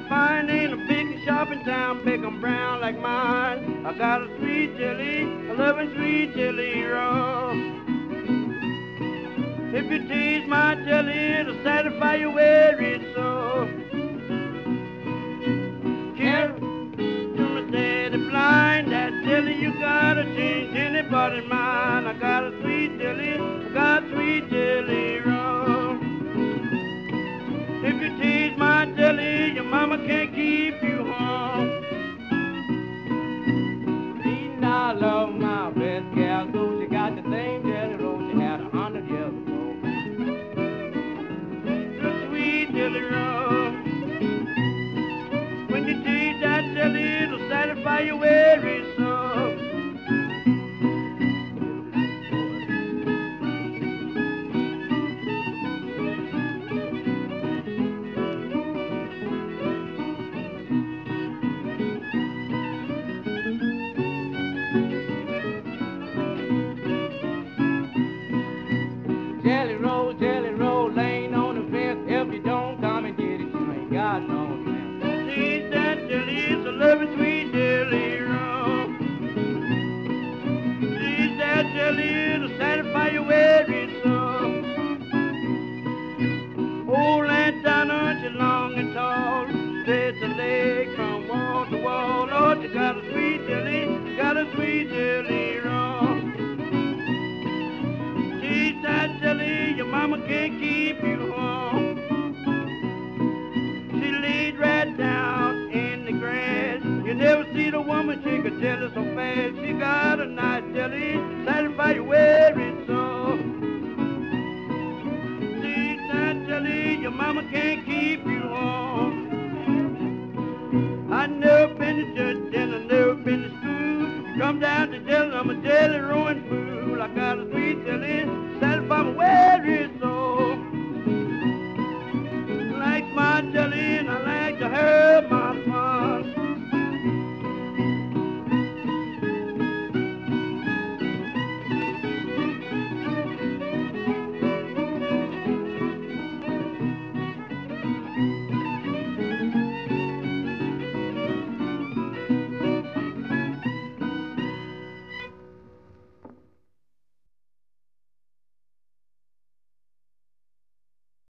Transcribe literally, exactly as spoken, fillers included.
find ain't a big shop in town, big and brown like mine. I got a sweet jelly, a loving sweet jelly roll. If you taste my jelly, it'll satisfy your weary soul. Can't to my steady blind, that jelly you gotta change anybody's mind. I got a sweet jelly, I got sweet jelly roll. If you taste my jelly, your mama can't keep you home. Eating I love my best gal, so she got the same jelly roll she had a hundred years ago. The sweet jelly roll. When you taste that jelly, it'll satisfy your weary soul. Jelly roll, jelly roll, laying on the fence. If you don't come and get it, you ain't got no sense. Taste that jelly, it's a loving sweet jelly roll. Taste that jelly, it'll satisfy your weary soul. Old Aunt Donna, she's long and tall, stretch her leg from wall to wall. Lord, you got a sweet jelly, you got a sweet jelly roll. Taste that jelly, your mama can't keep you home. She laid right down in the grass. You never see the woman shake a jelly so fast. She got a nice jelly, satisfy your weary